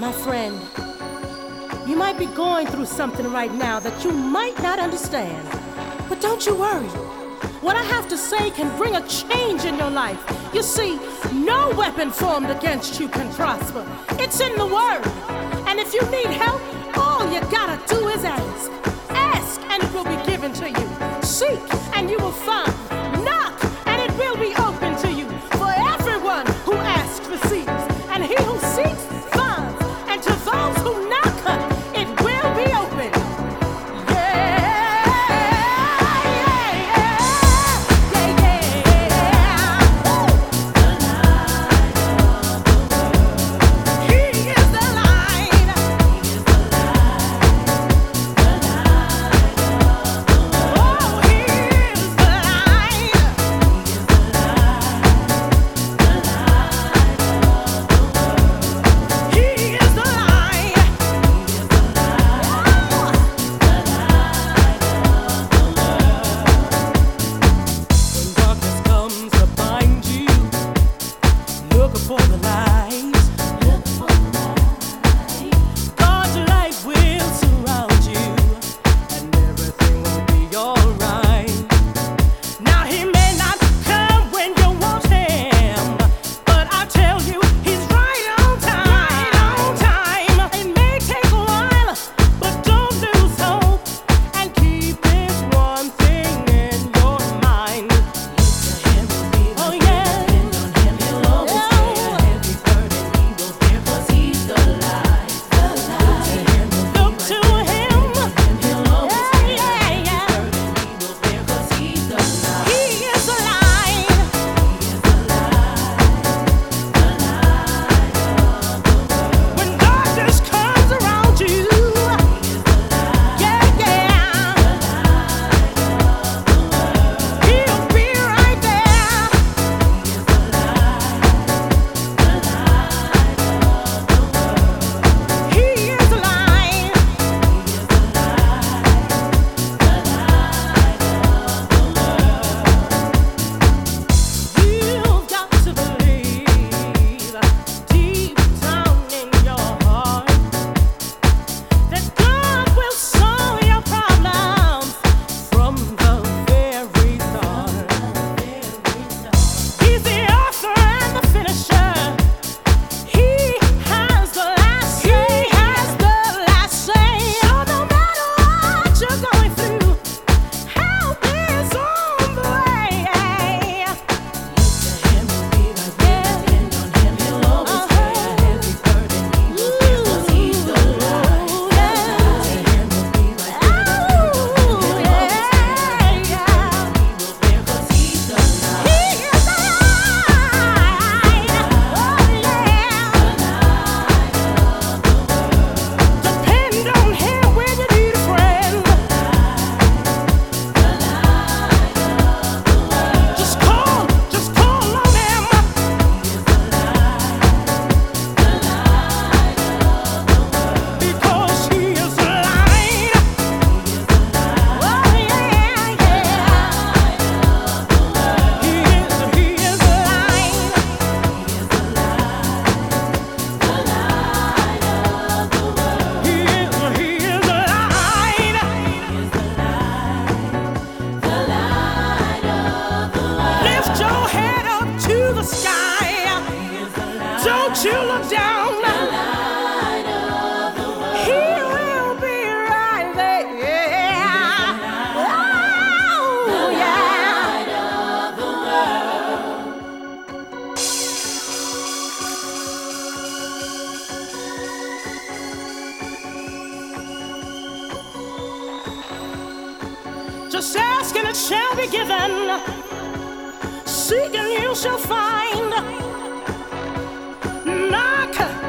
My friend, you might be going through something right now that you might not understand. But don't you worry. What I have to say can bring a change in your life. You see, no weapon formed against you can prosper. It's in the Word. And if you need help, all you gotta do is ask. Ask, and it will be given to you. Seek, and you will find. Knock, and it will be open to you. For everyone who asks receives, and he who seeks finds. And to those who knock, it will be open. You look down, he will be right there. Oh, yeah. Just ask and it shall be given. Seek and you shall find. Knock